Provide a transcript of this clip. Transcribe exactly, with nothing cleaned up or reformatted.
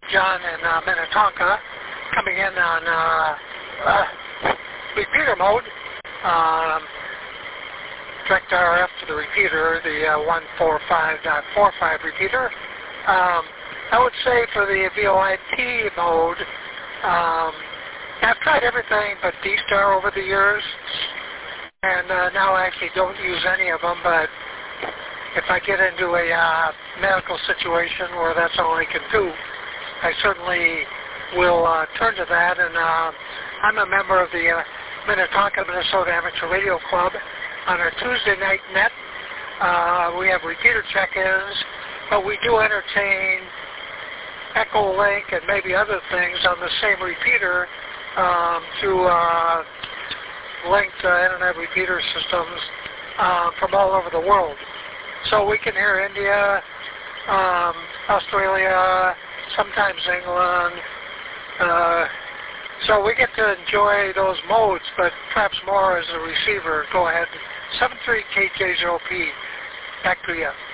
John in uh, Minnetonka, coming in on uh, uh, repeater mode. Um, direct R F to the repeater, the uh, one forty-five point forty-five repeater. Um, I would say for the V O I P mode, um, I've tried everything but D-Star over the years, and uh, now I actually don't use any of them, but if I get into a uh, medical situation where that's all I can do, I certainly will uh, turn to that. And uh, I'm a member of the uh, Minnetonka, Minnesota Amateur Radio Club. On our Tuesday night net, uh, we have repeater check-ins, but we do entertain Echolink and maybe other things on the same repeater um, through uh, linked uh, internet repeater systems uh, from all over the world. So we can hear India, um, Australia, sometimes England. Uh, so we get to enjoy those modes, but perhaps more as a receiver. Go ahead. seven three K J zero P. Back to you.